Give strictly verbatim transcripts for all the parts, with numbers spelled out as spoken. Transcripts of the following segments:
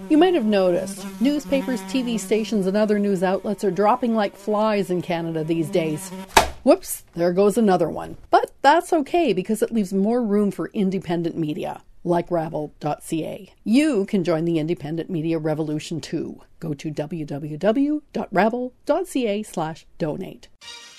You might have noticed, newspapers, T V stations, and other news outlets are dropping like flies in Canada these days. Whoops, there goes another one. But that's okay because it leaves more room for independent media, like rabble dot c a. You can join the independent media revolution too. Go to w w w dot rabble dot c a slash donate.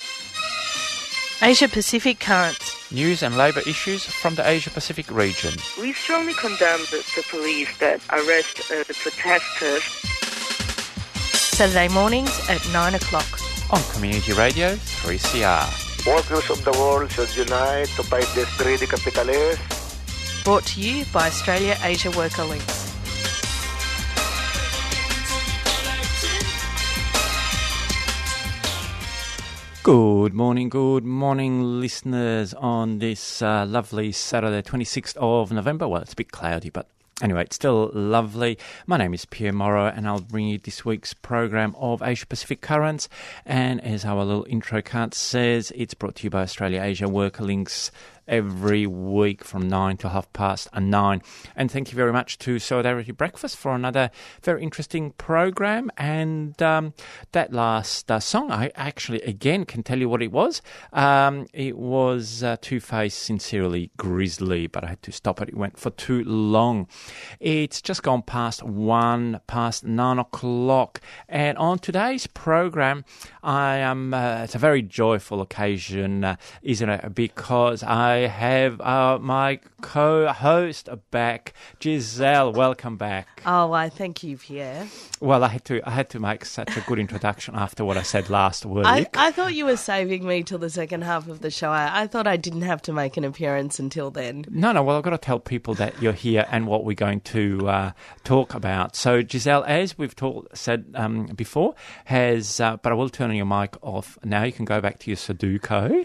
Asia Pacific Currents. News and labour issues from the Asia Pacific region. We strongly condemn the, the police that arrest uh, the protesters. Saturday mornings at nine o'clock. On Community Radio three C R. Workers of the world should unite to fight this greedy capitalists. Brought to you by Australia Asia Worker Links. Good morning, good morning, listeners, on this uh, lovely Saturday, twenty-sixth of November. Well, it's a bit cloudy, but anyway, it's still lovely. My name is Pierre Morrow, and I'll bring you this week's program of Asia Pacific Currents. And as our little intro card says, it's brought to you by Australia Asia Worker Links every week from nine to half past nine. And thank you very much to Solidarity Breakfast for another very interesting program. And um, that last uh, song, I actually, again, can tell you what it was. Um, it was uh, Two-Face Sincerely Grizzly, but I had to stop it. It went for too long. It's just gone past one, past nine o'clock. And on today's program, I am, uh, it's a very joyful occasion, uh, isn't it? Because I have uh, my co-host back, Giselle. Welcome back. Oh, I thank you, Pierre. Well, I had to I had to make such a good introduction after what I said last week. I, I thought you were saving me till the second half of the show. I, I thought I didn't have to make an appearance until then. No, no, well, I've got to tell people that you're here and what we're going to uh, talk about. So, Giselle, as we've talk, said um, before, has, uh, but I will turn your mic off now. You can go back to your Sudoku.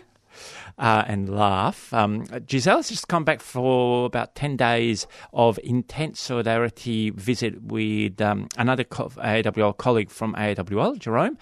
Uh, and laugh. Um, Giselle's just come back for about ten days of intense solidarity visit with um, another co- A W L colleague from A W L, Jerome,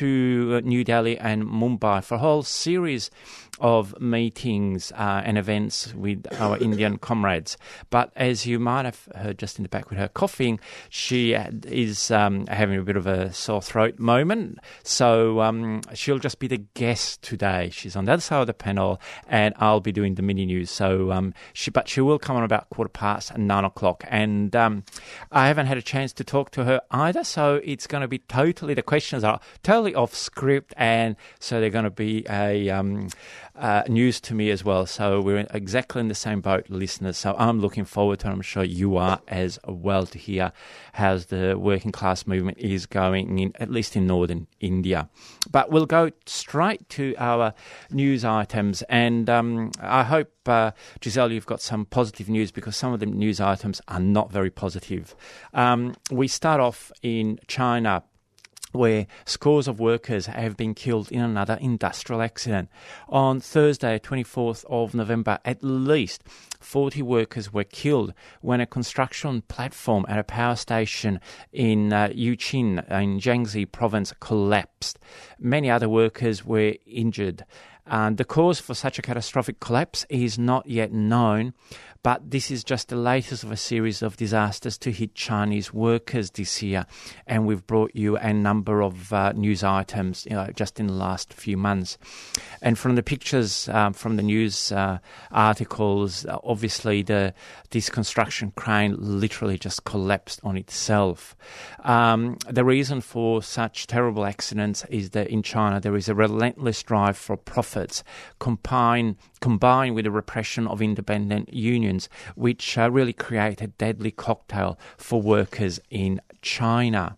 to New Delhi and Mumbai for a whole series of meetings uh, and events with our Indian comrades. But as you might have heard just in the back with her coughing, she is um, having a bit of a sore throat moment. So um, she'll just be the guest today. She's on the other side of the panel, and I'll be doing the mini news. So, um, she, but she will come on about quarter past nine o'clock. And um, I haven't had a chance to talk to her either. So it's going to be totally, the questions are totally off script, and so they're going to be a um, uh, news to me as well. So we're exactly in the same boat, listeners. So I'm looking forward to it. I'm sure you are as well, to hear how the working class movement is going, in, at least in northern India. But we'll go straight to our news items. And um, I hope, uh, Giselle, you've got some positive news, because some of the news items are not very positive. Um, we start off in China, where scores of workers have been killed in another industrial accident. On Thursday, twenty-fourth of November, at least forty workers were killed when a construction platform at a power station in uh, Yuqing in Jiangxi province collapsed. Many other workers were injured. And the cause for such a catastrophic collapse is not yet known, but this is just the latest of a series of disasters to hit Chinese workers this year. And we've brought you a number of uh, news items, you know, just in the last few months. And from the pictures, um, from the news uh, articles, uh, obviously the this construction crane literally just collapsed on itself. Um, the reason for such terrible accidents is that in China there is a relentless drive for profits, combined combined with the repression of independent unions, which uh, really create a deadly cocktail for workers in China.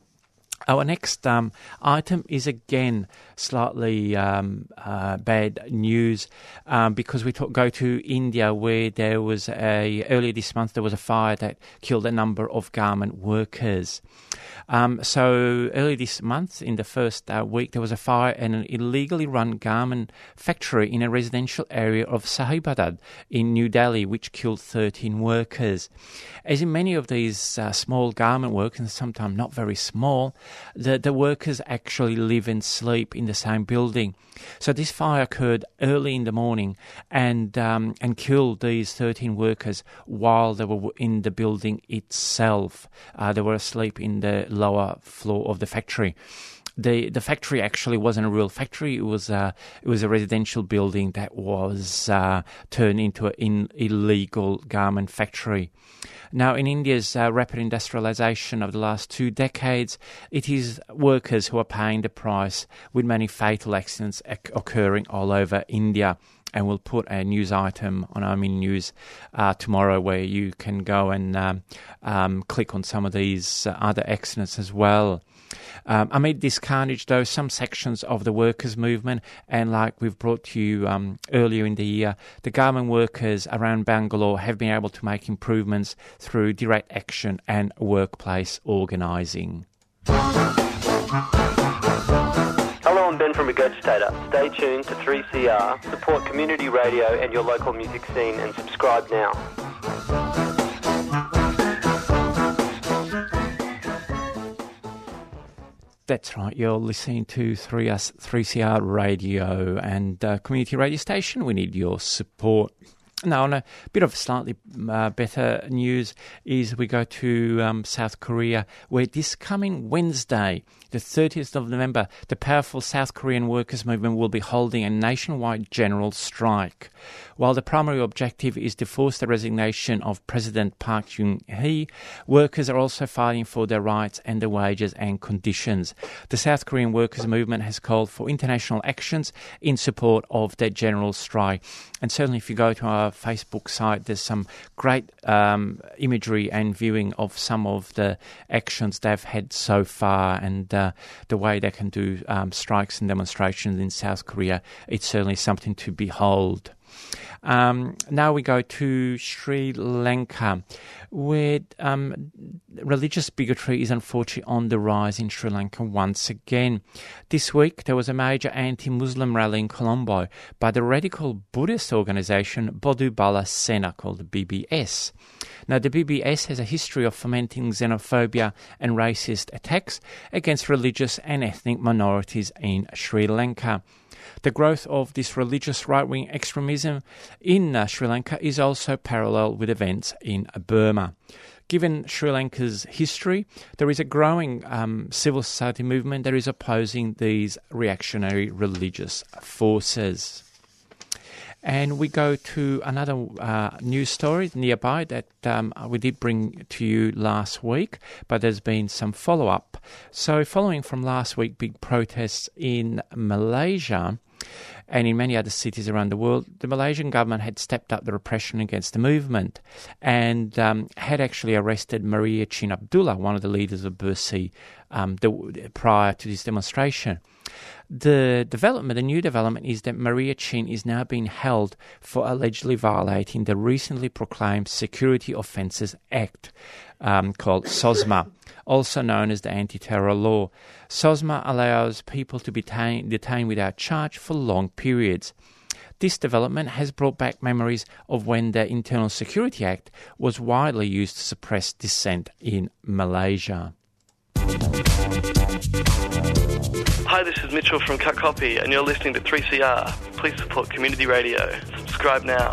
Our next um, item is again slightly um, uh, bad news um, because we talk, go to India, where there was a earlier this month there was a fire that killed a number of garment workers. Um, so early this month, in the first uh, week, there was a fire in an illegally run garment factory in a residential area of Sahibadad in New Delhi, which killed thirteen workers. As in many of these uh, small garment workers, sometimes not very small, the, the workers actually live and sleep in in the same building. So this fire occurred early in the morning and um, and killed these thirteen workers while they were in the building itself. Uh, they were asleep in the lower floor of the factory. The the factory actually wasn't a real factory. It was a it was a residential building that was uh, turned into an illegal garment factory. Now, in India's uh, rapid industrialisation of the last two decades, it is workers who are paying the price, with many fatal accidents occurring all over India. And we'll put a news item on Omi News uh, tomorrow where you can go and um, um, click on some of these uh, other accidents as well. Um, amid this carnage, though, some sections of the workers' movement, and like we've brought to you um, earlier in the year, the garment workers around Bangalore have been able to make improvements through direct action and workplace organising. Hello, I'm Ben from Regurgitator. Stay tuned to three C R, support community radio and your local music scene, and subscribe now. That's right, you're listening to three C R Radio and uh, community radio station. We need your support. Now, on a bit of slightly uh, better news is we go to um, South Korea, where this coming Wednesday, the thirtieth of November, the powerful South Korean workers' movement will be holding a nationwide general strike. While the primary objective is to force the resignation of President Park Geun-hye, workers are also fighting for their rights and their wages and conditions. The South Korean workers' movement has called for international actions in support of their general strike. And certainly if you go to our Facebook site, there's some great um, imagery and viewing of some of the actions they've had so far, and uh, the way they can do um, strikes and demonstrations in South Korea. It's certainly something to behold. Um, now we go to Sri Lanka, where um, religious bigotry is unfortunately on the rise in Sri Lanka once again. This week there was a major anti-Muslim rally in Colombo by the radical Buddhist organisation Bodhu Bala Sena, called the B B S. Now, the B B S has a history of fomenting xenophobia and racist attacks against religious and ethnic minorities in Sri Lanka. The growth of this religious right-wing extremism in uh, Sri Lanka is also parallel with events in Burma. Given Sri Lanka's history, there is a growing um, civil society movement that is opposing these reactionary religious forces. And we go to another uh, news story nearby that um, we did bring to you last week, but there's been some follow-up. So following from last week, big protests in Malaysia and in many other cities around the world, the Malaysian government had stepped up the repression against the movement and um, had actually arrested Maria Chin Abdullah, one of the leaders of Bersih, um, the, prior to this demonstration. The development, the new development, is that Maria Chin is now being held for allegedly violating the recently proclaimed Security Offences Act, um, called SOSMA, also known as the Anti-Terror Law. SOSMA allows people to be detained, detained without charge for long periods. This development has brought back memories of when the Internal Security Act was widely used to suppress dissent in Malaysia. Hi, this is Mitchell from Cut Copy, and you're listening to three C R. Please support community radio. Subscribe now.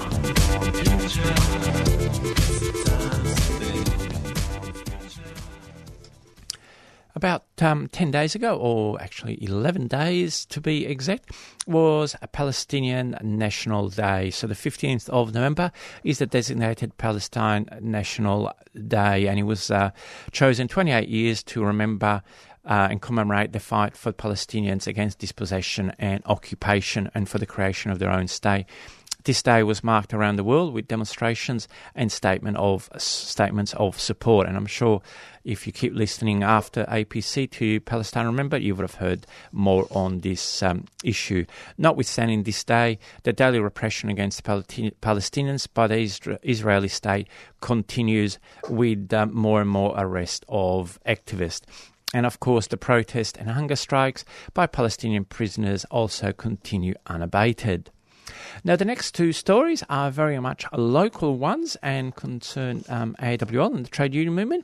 About um, ten days ago, or actually eleven days to be exact, was a Palestinian National Day. So the fifteenth of November is the designated Palestine National Day, and it was uh, chosen twenty-eight years to remember Uh, and commemorate the fight for Palestinians against dispossession and occupation and for the creation of their own state. This day was marked around the world with demonstrations and statement of statements of support. And I'm sure if you keep listening after A P C to Palestine Remember, you would have heard more on this um, issue. Notwithstanding this day, the daily repression against Palestinians by the Isra- Israeli state continues with um, more and more arrest of activists. And of course, the protest and hunger strikes by Palestinian prisoners also continue unabated. Now, the next two stories are very much local ones and concern um, A W L and the trade union movement.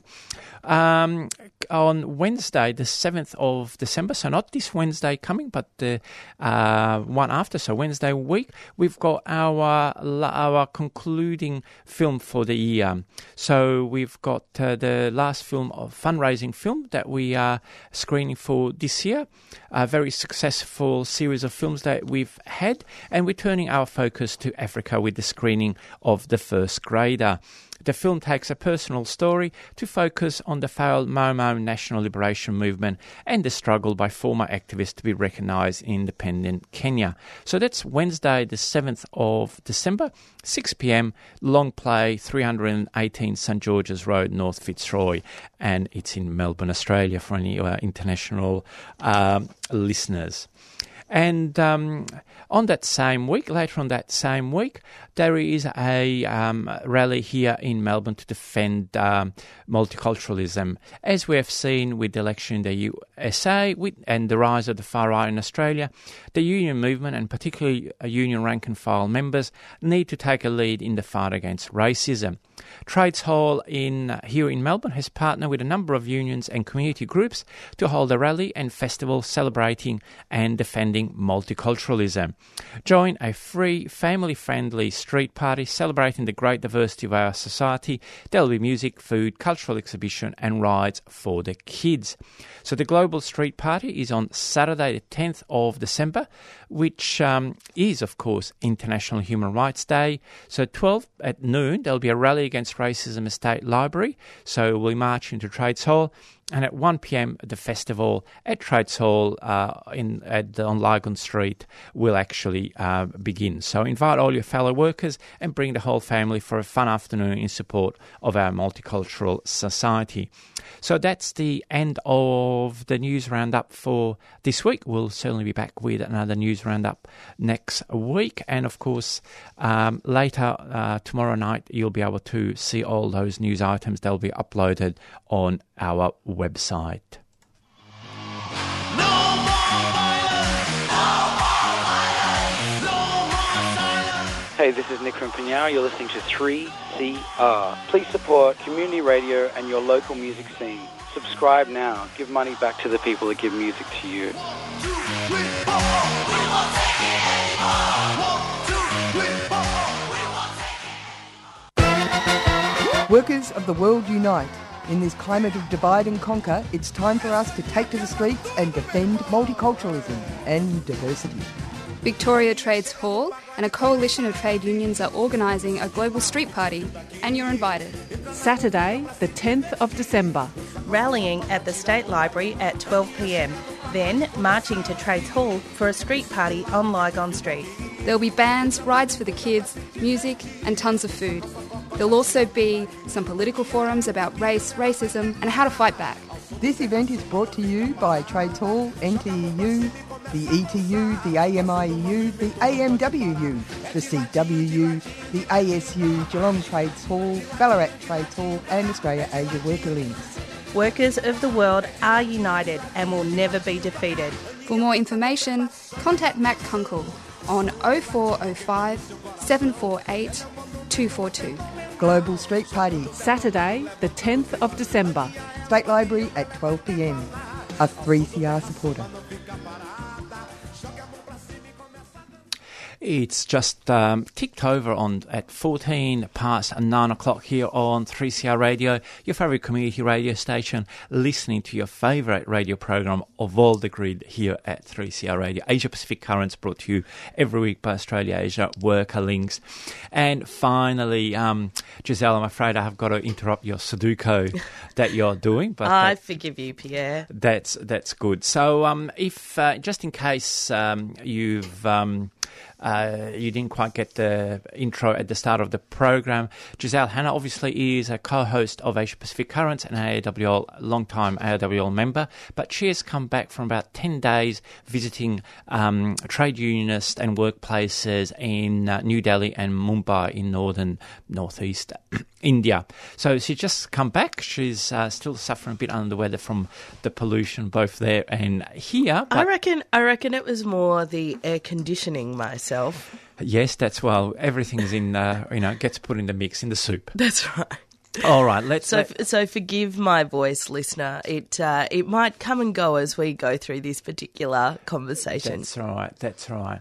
Um, on Wednesday, the seventh of December, so not this Wednesday coming, but the uh, one after, so Wednesday week, we've got our our concluding film for the year. So we've got uh, the last film of fundraising film that we are screening for this year. A very successful series of films that we've had, and we're turning our focus to Africa with the screening of The First Grader. The film takes a personal story to focus on the failed Mau Mau National Liberation Movement and the struggle by former activists to be recognised in independent Kenya. So that's Wednesday the seventh of December, six p.m, long play, three eighteen St George's Road, North Fitzroy, and it's in Melbourne, Australia, for any uh, international um, listeners. And um, on that same week, later on that same week, there is a um, rally here in Melbourne to defend um, multiculturalism. As we have seen with the election in the U S A with, and the rise of the far right in Australia, the union movement, and particularly union rank-and-file members, need to take a lead in the fight against racism. Trades Hall in here in Melbourne has partnered with a number of unions and community groups to hold a rally and festival celebrating and defending multiculturalism. Join a free, family-friendly street party celebrating the great diversity of our society. There will be music, food, cultural exhibition and rides for the kids. So the Global Street Party is on Saturday the tenth of December, which um, is, of course, International Human Rights Day. So at twelve at noon, there will be a rally against racism at State Library. So we'll march into Trades Hall. And at one p.m, the festival at Trades Hall uh, in at the, on Lygon Street will actually uh, begin. So invite all your fellow workers and bring the whole family for a fun afternoon in support of our multicultural society. So that's the end of the news roundup for this week. We'll certainly be back with another news roundup next week. And of course, um, later uh, tomorrow night, you'll be able to see all those news items. They'll be uploaded on our website. Hey, this is Nick from Pinyara. You're listening to three C R. Please support community radio and your local music scene. Subscribe now. Give money back to the people that give music to you. Workers of the world unite. In this climate of divide and conquer, it's time for us to take to the streets and defend multiculturalism and diversity. Victoria Trades Hall and a coalition of trade unions are organising a global street party, and you're invited. Saturday, the tenth of December. Rallying at the State Library at twelve p.m, then marching to Trades Hall for a street party on Lygon Street. There'll be bands, rides for the kids, music and tons of food. There'll also be some political forums about race, racism and how to fight back. This event is brought to you by Trades Hall, N T E U, the E T U, the A M I E U, the A M W U, the C W U, the A S U, Geelong Trades Hall, Ballarat Trades Hall and Australia Asia Worker Links. Workers of the world are united and will never be defeated. For more information, contact Mac Kunkel on oh four oh five, seven four eight, two four two. Global Street Party. Saturday, the tenth of December. State Library at twelve p.m. A three C R supporter. It's just um, ticked over on at fourteen past nine o'clock here on three C R Radio, your favourite community radio station, listening to your favourite radio program of all the grid here at three C R Radio. Asia Pacific Currents brought to you every week by Australia Asia Worker Links. And finally, um, Giselle, I'm afraid I have got to interrupt your Sudoku that you're doing. But I that, forgive you, Pierre. That's that's good. So um, if uh, just in case um, you've... Um, Uh, you didn't quite get the intro at the start of the program. Giselle Hanna obviously is a co-host of Asia Pacific Currents and A W L, long-time A W L member, but she has come back from about ten days visiting um, trade unionists and workplaces in uh, New Delhi and Mumbai in northern, northeast India. So she's just come back. She's uh, still suffering a bit under the weather from the pollution both there and here. But I reckon I reckon it was more the air conditioning, mate. myself. Yes, that's well. Everything is in, uh, you know, gets put in the mix, in the soup. That's right. All right, let's. So, let, so forgive my voice, listener. It uh, it might come and go as we go through this particular conversation. That's right. That's right.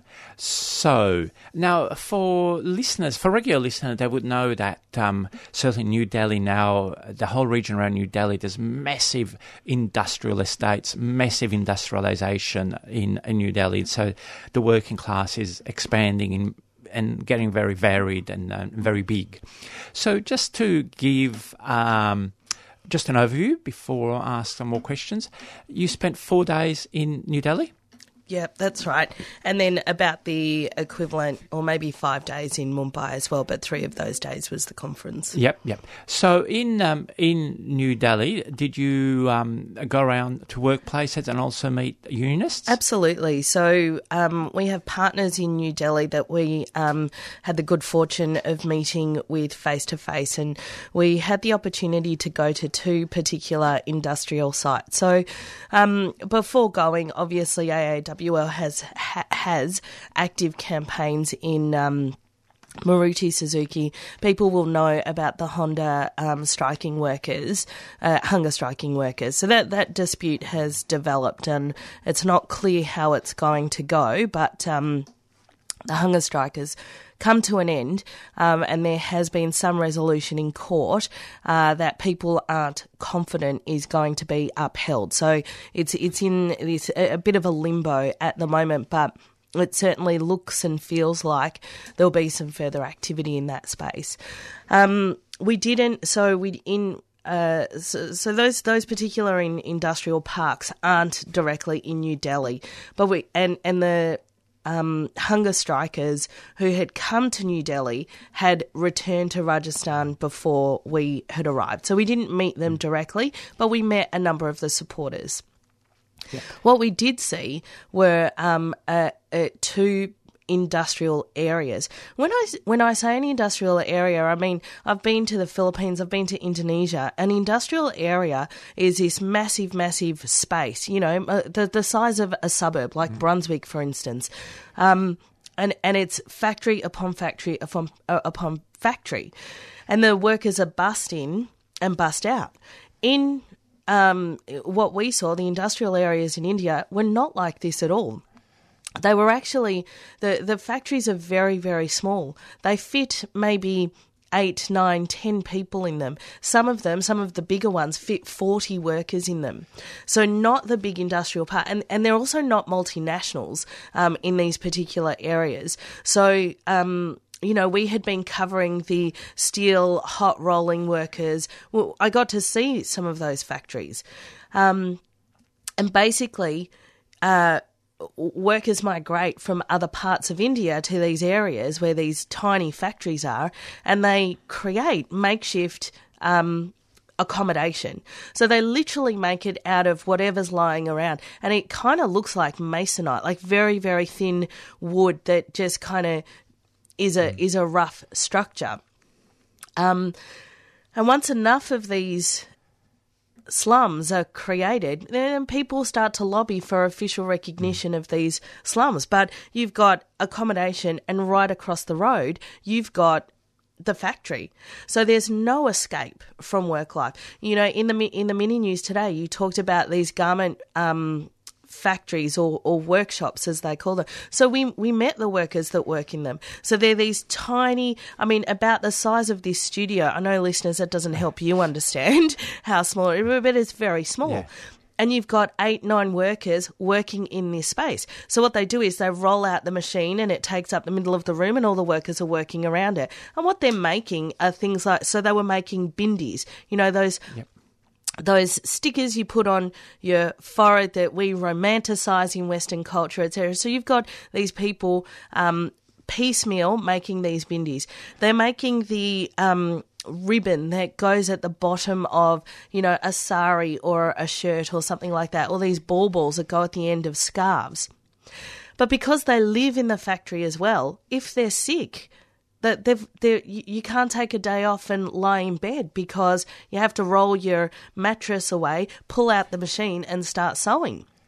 So now, for listeners, for regular listeners, they would know that um, certainly New Delhi now, the whole region around New Delhi, there's massive industrial estates, massive industrialisation in, in New Delhi. So the working class is expanding in. And getting very varied and uh, very big. So just to give um, just an overview before I ask some more questions, you spent four days in New Delhi? Yeah, that's right. And then about the equivalent, or maybe five days in Mumbai as well, but three of those days was the conference. Yep, yep. So in um, in New Delhi, did you um, go around to workplaces and also meet unionists? Absolutely. So um, we have partners in New Delhi that we um, had the good fortune of meeting with face-to-face, and we had the opportunity to go to two particular industrial sites. So um, before going, obviously A A W has ha, has active campaigns in um, Maruti Suzuki. People will know about the Honda um, striking workers, uh, hunger striking workers. So that, that dispute has developed, and it's not clear how it's going to go, but um, the hunger strikers come to an end, um, and there has been some resolution in court uh, that people aren't confident is going to be upheld. So it's it's in this a, a bit of a limbo at the moment, but it certainly looks and feels like there'll be some further activity in that space. Um, we didn't, so we in. Uh, so, so those those particular in, industrial parks aren't directly in New Delhi, but we and and the Um, hunger strikers who had come to New Delhi had returned to Rajasthan before we had arrived. So we didn't meet them directly, but we met a number of the supporters. Yeah. What we did see were um, uh, uh, two industrial areas. When I, when I say an industrial area, I mean, I've been to the Philippines, I've been to Indonesia. An industrial area is this massive, massive space, you know, the, the size of a suburb, like mm. Brunswick, for instance. Um, and, and it's factory upon factory upon, uh, upon factory. And the workers are bussed in and bussed out. In um, what we saw, the industrial areas in India were not like this at all. They were actually, the, the factories are very, very small. They fit maybe eight, nine, ten people in them. Some of them, some of the bigger ones, fit forty workers in them. So not the big industrial part. And, and they're also not multinationals um, in these particular areas. So, um, you know, we had been covering the steel hot rolling workers. Well, I got to see some of those factories. Um, and basically, uh, workers migrate from other parts of India to these areas where these tiny factories are, and they create makeshift um, accommodation. So they literally make it out of whatever's lying around, and it kind of looks like masonite, like very, very thin wood that just kind of is a is a rough structure. Um, and once enough of these slums are created, then people start to lobby for official recognition of these slums. But you've got accommodation, and right across the road, you've got the factory. So there's no escape from work life. You know, in the in the mini news today, you talked about these garment um, factories or, or workshops, as they call them. So we we met the workers that work in them. So they're these tiny, I mean, about the size of this studio. I know, listeners, that doesn't help you understand how small it is, but it's very small. Yeah. And you've got eight, nine workers working in this space. So what they do is they roll out the machine, and it takes up the middle of the room, and all the workers are working around it. And what they're making are things like, so they were making bindis, you know, those... Yep. Those stickers you put on your forehead that we romanticise in Western culture, et cetera. So you've got these people um, piecemeal making these bindis. They're making the um, ribbon that goes at the bottom of, you know, a sari or a shirt or something like that, or these ball balls that go at the end of scarves. But because they live in the factory as well, if they're sick, that they've, they're, you can't take a day off and lie in bed, because you have to roll your mattress away, pull out the machine and start sewing.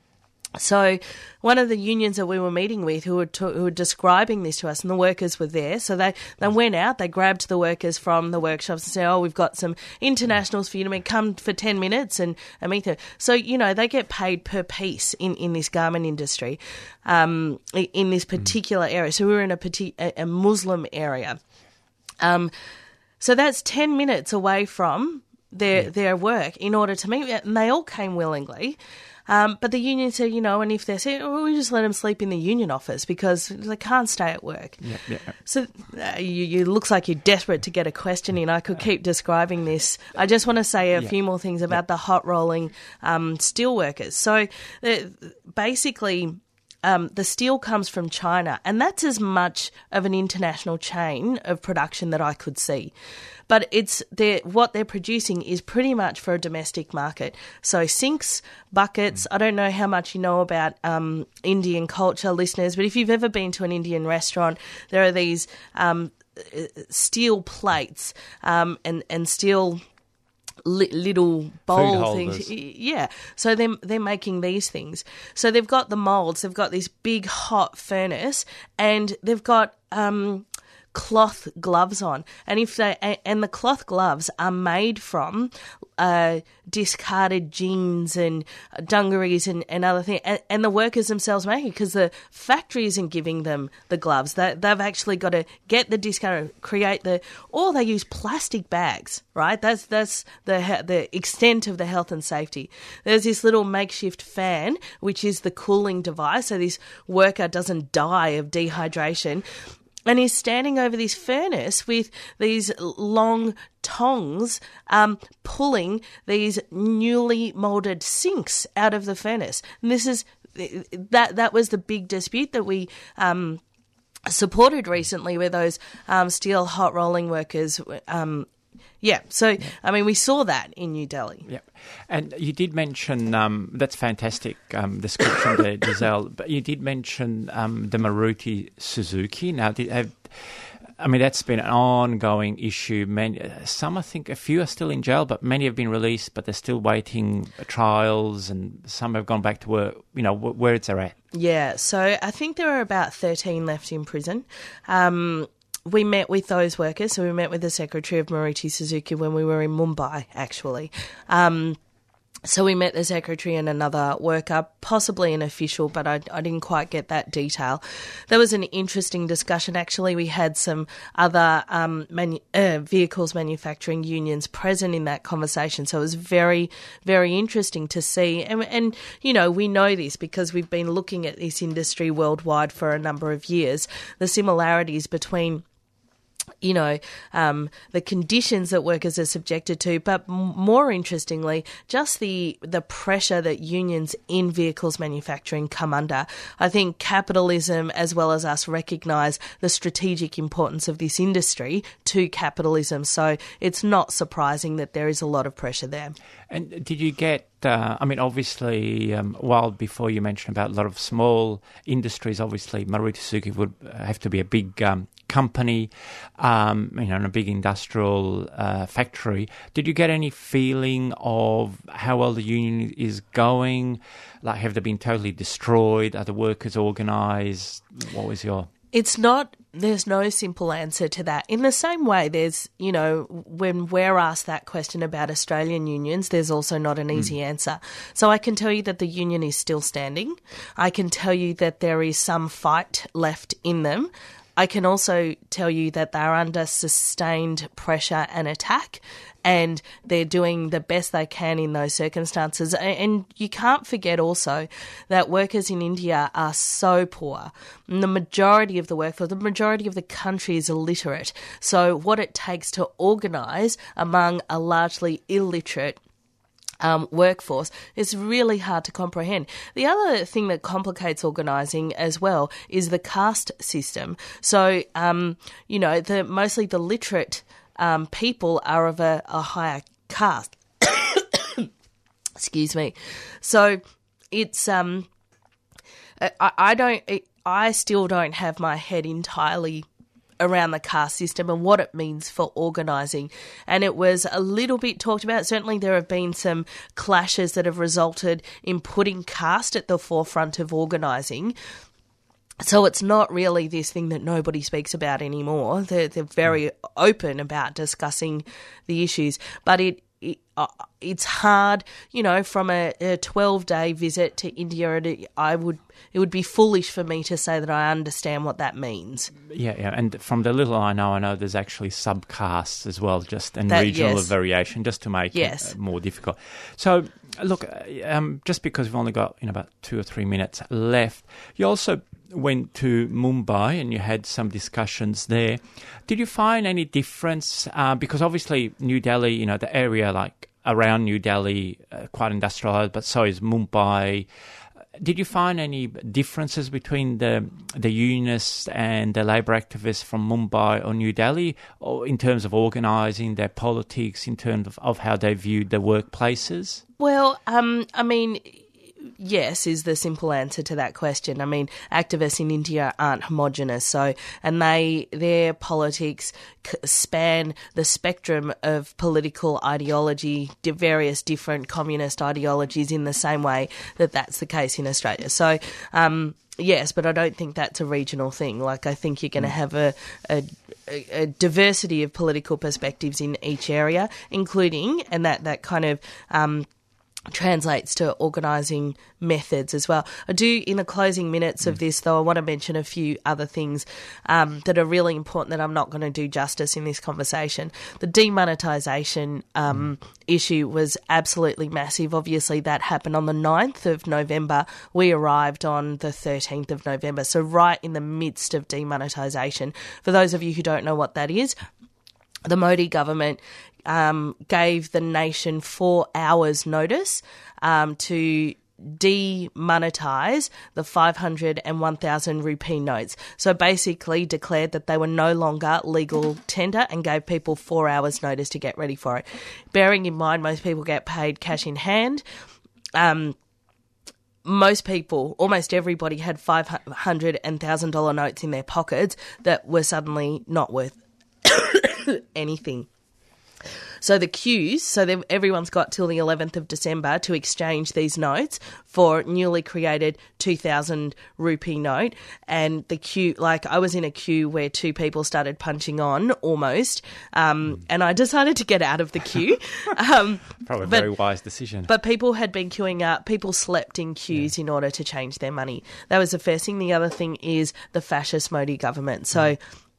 So one of the unions that we were meeting with who were, to, who were describing this to us, and the workers were there, so they, they went out, they grabbed the workers from the workshops and said, oh, we've got some internationals for you to meet, come for ten minutes and, and meet them. So, you know, they get paid per piece in, in this garment industry, um, in this particular area. So we were in a, partic- a Muslim area. Um, so that's ten minutes away from their, yeah. their work in order to meet, and they all came willingly. Um, but the union said, you know, and if they're saying, well, we just let them sleep in the union office because they can't stay at work. Yeah, yeah. So uh, you, you looks like you're desperate to get a question in. I could keep describing this. I just want to say a yeah. few more things about yeah. the hot rolling um, steel workers. So uh, basically, Um, the steel comes from China, and that's as much of an international chain of production that I could see. But it's they're, what they're producing is pretty much for a domestic market. So sinks, buckets. Mm. I don't know how much you know about um, Indian culture, listeners, but if you've ever been to an Indian restaurant, there are these um, steel plates um, and and steel. Little bowl things, yeah. So they're they're making these things. So they've got the molds. They've got this big hot furnace, and they've got um, cloth gloves on. And if they and the cloth gloves are made from uh, discarded jeans and dungarees and, and other things, and, and the workers themselves make it because the factory isn't giving them the gloves. They, they've actually got to get the discard, create the, or they use plastic bags. Right, that's that's the the extent of the health and safety. There's this little makeshift fan, which is the cooling device, so this worker doesn't die of dehydration. And he's standing over this furnace with these long tongs um, pulling these newly moulded sinks out of the furnace. And this is that that was the big dispute that we um, supported recently, where those um, steel hot rolling workers. Um, Yeah, so, I mean, we saw that in New Delhi. Yeah, and you did mention, um, that's fantastic um, description there, Giselle, but you did mention um, the Maruti Suzuki. Now, did have, I mean, that's been an ongoing issue. Many, some, I think, a few are still in jail, but many have been released, but they're still waiting trials, and some have gone back to work, you know, where it's at. Yeah, so I think there are about thirteen left in prison. Um We met with those workers, so we met with the secretary of Maruti Suzuki when we were in Mumbai, actually. Um, so we met the secretary and another worker, possibly an official, but I, I didn't quite get that detail. There was an interesting discussion. Actually, we had some other um, manu- uh, vehicles manufacturing unions present in that conversation, so it was very, very interesting to see. And, and, you know, we know this because we've been looking at this industry worldwide for a number of years, the similarities between you know, um, the conditions that workers are subjected to, but m- more interestingly, just the the pressure that unions in vehicles manufacturing come under. I think capitalism, as well as us, recognise the strategic importance of this industry to capitalism. So it's not surprising that there is a lot of pressure there. And did you get, uh, I mean, obviously, um, while before you mentioned about a lot of small industries, obviously Maruti Suzuki would have to be a big um, company, um, you know, in a big industrial uh, factory. Did you get any feeling of how well the union is going? Like, have they been totally destroyed? Are the workers organised? What was your... It's not, there's no simple answer to that. In the same way, there's, you know, when we're asked that question about Australian unions, there's also not an easy mm. answer. So I can tell you that the union is still standing. I can tell you that there is some fight left in them. I can also tell you that they're under sustained pressure and attack, and they're doing the best they can in those circumstances. And you can't forget also that workers in India are so poor. And the majority of the workforce, the majority of the country is illiterate. So what it takes to organise among a largely illiterate Um, workforce is really hard to comprehend. The other thing that complicates organising as well is the caste system. So, um, you know, the mostly the literate um, people are of a, a higher caste. Excuse me. So it's um, I, I don't. I still don't have my head entirely around the caste system and what it means for organising. And it was a little bit talked about. Certainly there have been some clashes that have resulted in putting caste at the forefront of organising. So it's not really this thing that nobody speaks about anymore. They're, they're very open about discussing the issues. But it, it uh, it's hard, you know, from a, a twelve-day visit to India, it, I would it would be foolish for me to say that I understand what that means. Yeah, yeah, and from the little I know, I know there's actually subcastes as well, just and That- regional yes. variation, just to make Yes. it uh, more difficult. So, look, um, just because we've only got you know about two or three minutes left, you also went to Mumbai and you had some discussions there. Did you find any difference? Uh, because obviously New Delhi, you know, the area like around New Delhi, uh, quite industrialized, but so is Mumbai. Did you find any differences between the the unionists and the labour activists from Mumbai or New Delhi, or in terms of organising their politics, in terms of, of how they viewed the workplaces? Well, um, I mean, yes is the simple answer to that question. I mean, activists in India aren't homogenous, so and they their politics c- span the spectrum of political ideology, di- various different communist ideologies, in the same way that that's the case in Australia. So. Um, Yes, but I don't think that's a regional thing. Like, I think you're going to have a, a, a diversity of political perspectives in each area, including, and that, that kind of um, translates to organising methods as well. I do, in the closing minutes of this, though, I want to mention a few other things um, that are really important that I'm not going to do justice in this conversation. The demonetisation um, issue was absolutely massive. Obviously, that happened on the ninth of November. We arrived on the thirteenth of November, so right in the midst of demonetisation. For those of you who don't know what that is, the Modi government um, gave the nation four hours notice um, to demonetise the five hundred and one thousand rupee notes. So basically declared that they were no longer legal tender and gave people four hours notice to get ready for it. Bearing in mind most people get paid cash in hand, um, most people, almost everybody, had five hundred and one thousand dollars notes in their pockets that were suddenly not worth anything. So the queues, so that everyone's got till the eleventh of December to exchange these notes for newly created two thousand rupee note. And the queue, like I was in a queue where two people started punching on almost, um, and I decided to get out of the queue. Um, Probably a but, very wise decision. But people had been queuing up, people slept in queues yeah. in order to change their money. That was the first thing. The other thing is the fascist Modi government. So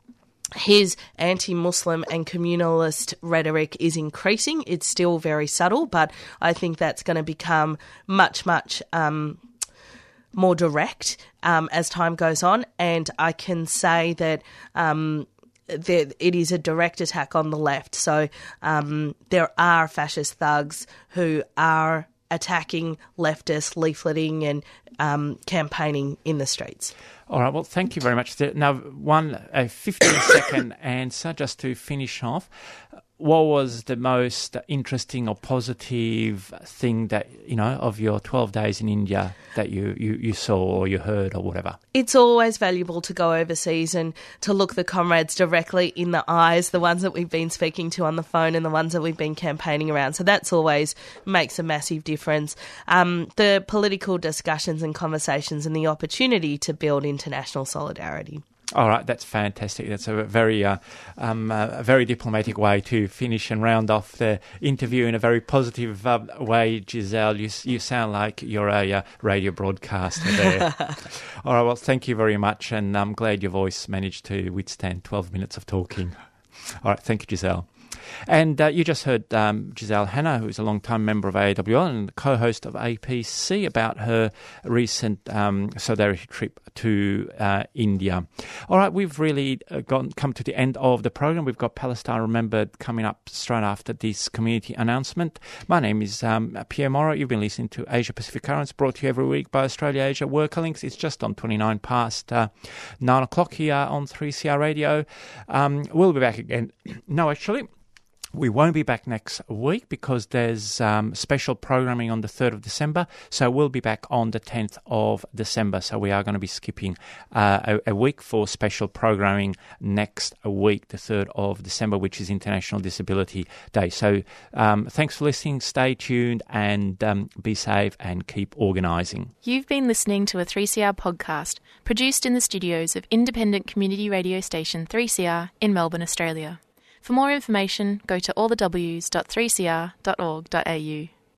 his anti-Muslim and communalist rhetoric is increasing. It's still very subtle, but I think that's going to become much, much um, more direct um, as time goes on. And I can say that um, there, it is a direct attack on the left. So um, there are fascist thugs who are attacking leftists, leafleting and um, campaigning in the streets. All right, well, thank you very much. Now, one, a fifteen-second answer just to finish off. What was the most interesting or positive thing that, you know, of your twelve days in India that you, you, you saw or you heard or whatever? It's always valuable to go overseas and to look the comrades directly in the eyes, the ones that we've been speaking to on the phone and the ones that we've been campaigning around. So that's always makes a massive difference. Um, the political discussions and conversations and the opportunity to build international solidarity. All right, that's fantastic. That's a very, uh, um, uh, a very diplomatic way to finish and round off the interview in a very positive uh, way, Giselle. You you sound like you're a uh, radio broadcaster there. All right, well, thank you very much, and I'm glad your voice managed to withstand twelve minutes of talking. All right, thank you, Giselle. And uh, you just heard um, Giselle Hanna, who's a long-time member of A W L and co-host of A P C, about her recent um, solidarity trip to uh, India. All right, we've really uh, gone, come to the end of the program. We've got Palestine Remembered coming up straight after this community announcement. My name is um, Pierre Morrow. You've been listening to Asia Pacific Currents, brought to you every week by Australia Asia Worker Links. It's just on twenty-nine past uh, nine o'clock here on three C R Radio. Um, we'll be back again. No, actually... We won't be back next week because there's um, special programming on the third of December. So we'll be back on the tenth of December. So we are going to be skipping uh, a, a week for special programming next week, the third of December, which is International Disability Day. So um, thanks for listening. Stay tuned and um, be safe and keep organising. You've been listening to a three C R podcast produced in the studios of independent community radio station three C R in Melbourne, Australia. For more information, go to all the w s dot three c r dot org dot a u.